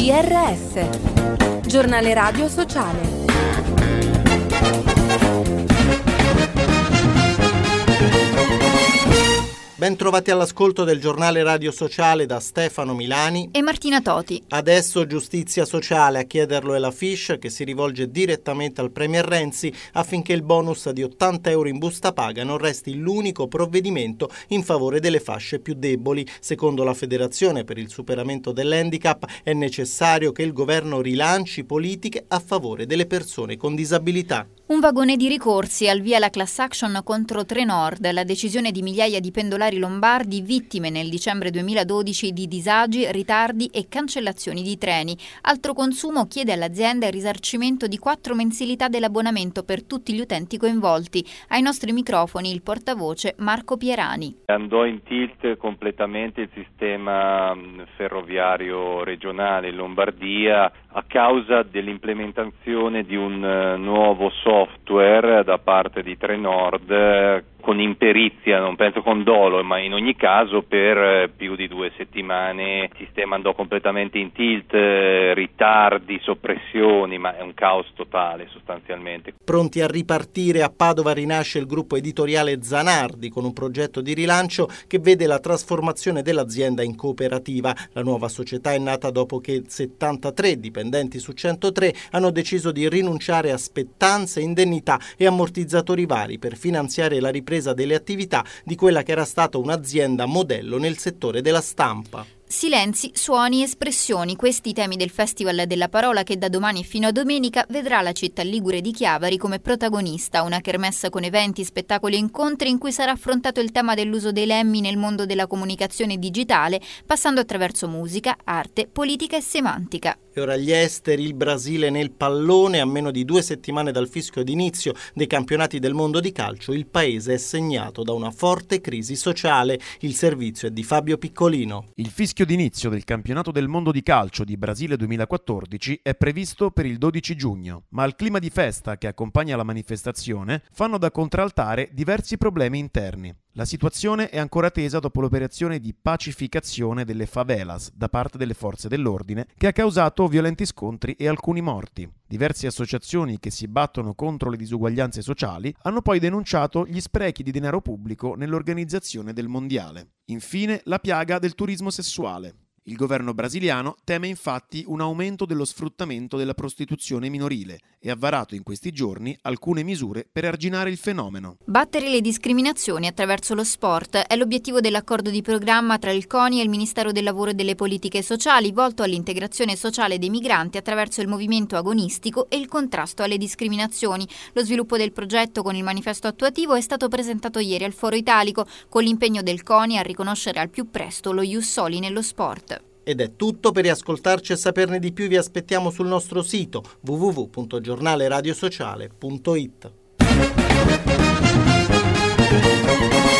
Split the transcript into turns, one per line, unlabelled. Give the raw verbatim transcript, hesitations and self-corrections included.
G R S, Giornale Radio Sociale.
Ben trovati all'ascolto del Giornale Radio Sociale da Stefano Milani
e Martina Toti.
Adesso giustizia sociale, a chiederlo è la Fish, che si rivolge direttamente al Premier Renzi affinché il bonus di ottanta euro in busta paga non resti l'unico provvedimento in favore delle fasce più deboli. Secondo la Federazione per il superamento dell'handicap è necessario che il governo rilanci politiche a favore delle persone con disabilità.
Un vagone di ricorsi, al via la class action contro Trenord, la decisione di migliaia di pendolari lombardi vittime nel dicembre duemiladodici di disagi, ritardi e cancellazioni di treni. Altro Consumo chiede all'azienda il risarcimento di quattro mensilità dell'abbonamento per tutti gli utenti coinvolti. Ai nostri microfoni il portavoce Marco Pierani.
Andò in tilt completamente il sistema ferroviario regionale in Lombardia a causa dell'implementazione di un nuovo software da parte di Trenord con imperizia, non penso con dolo, ma in ogni caso per più di due settimane il sistema andò completamente in tilt, ritardi, soppressioni, ma è un caos totale sostanzialmente.
Pronti a ripartire, a Padova rinasce il gruppo editoriale Zanardi con un progetto di rilancio che vede la trasformazione dell'azienda in cooperativa. La nuova società è nata dopo che settantatré dipendenti su centotré hanno deciso di rinunciare a spettanze, indennità e ammortizzatori vari per finanziare la ripresa delle attività di quella che era stata un'azienda modello nel settore della stampa.
Silenzi, suoni, espressioni, questi i temi del Festival della Parola che da domani fino a domenica vedrà la città ligure di Chiavari come protagonista, una kermesse con eventi, spettacoli e incontri in cui sarà affrontato il tema dell'uso dei lemmi nel mondo della comunicazione digitale, passando attraverso musica, arte, politica e semantica.
E ora gli esteri, il Brasile nel pallone. A meno di due settimane dal fischio d'inizio dei campionati del mondo di calcio, il paese è segnato da una forte crisi sociale. Il servizio è di Fabio Piccolino.
Il fischio d'inizio del campionato del mondo di calcio di Brasile duemilaquattordici è previsto per il dodici giugno, ma al clima di festa che accompagna la manifestazione fanno da contraltare diversi problemi interni. La situazione è ancora tesa dopo l'operazione di pacificazione delle favelas da parte delle forze dell'ordine che ha causato violenti scontri e alcuni morti. Diverse associazioni che si battono contro le disuguaglianze sociali hanno poi denunciato gli sprechi di denaro pubblico nell'organizzazione del mondiale. Infine, la piaga del turismo sessuale. Il governo brasiliano teme infatti un aumento dello sfruttamento della prostituzione minorile e ha varato in questi giorni alcune misure per arginare il fenomeno.
Battere le discriminazioni attraverso lo sport è l'obiettivo dell'accordo di programma tra il CONI e il Ministero del Lavoro e delle Politiche Sociali, volto all'integrazione sociale dei migranti attraverso il movimento agonistico e il contrasto alle discriminazioni. Lo sviluppo del progetto con il manifesto attuativo è stato presentato ieri al Foro Italico, con l'impegno del CONI a riconoscere al più presto lo ius soli nello sport.
Ed è tutto. Per riascoltarci e saperne di più vi aspettiamo sul nostro sito w w w punto giornale radio sociale punto it.